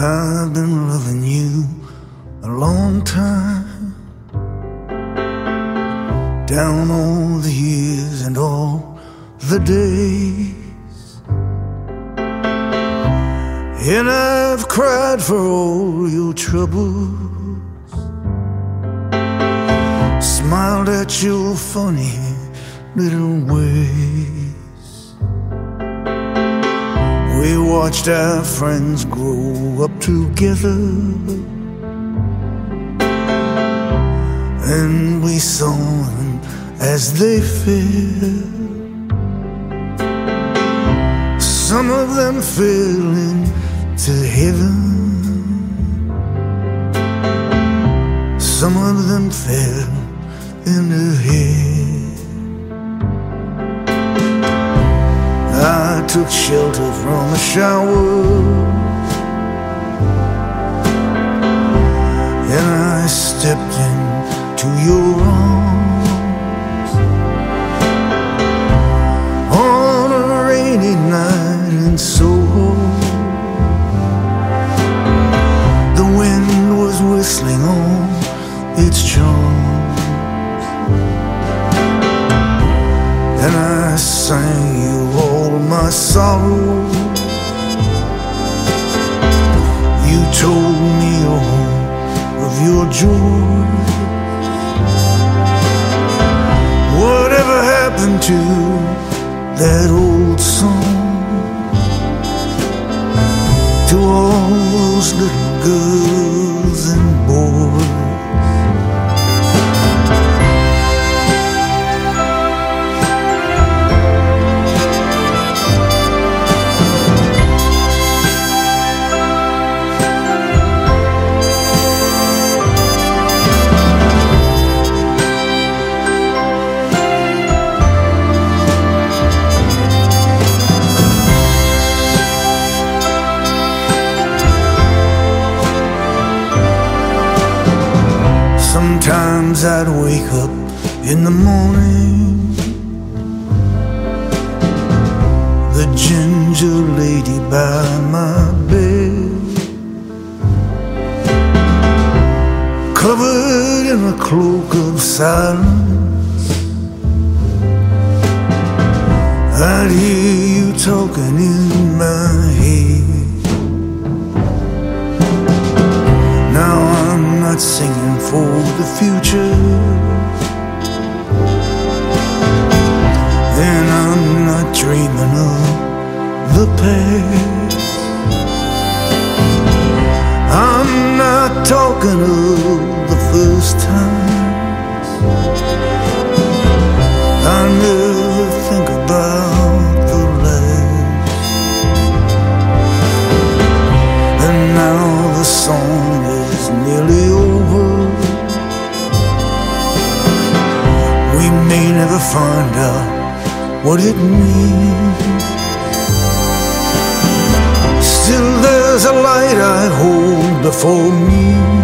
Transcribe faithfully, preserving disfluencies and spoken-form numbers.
I've been loving you a long time, down all the years and all the days, and I've cried for all your troubles, smiled at your funny little ways. We watched our friends grow up together, and we saw them as they fell. Some of them fell into heaven, some of them fell into hell. I took shelter from a shower, and I stepped into your arms on a rainy night in Soho. The wind was whistling on its charms, and I sang you all my sorrow. You told me all of your joy. Whatever happened to that old song, to all those little girls and boys? Sometimes I'd wake up in the morning, the ginger lady by my bed, covered in a cloak of silence. I'd hear you talking in my head. Now I'm not singing for the future, and I'm not dreaming of the past. I'm not talking of the first times. I never think about the last. And now the song is nearly over. We may never find out what it means. Still there's a light I hold before me,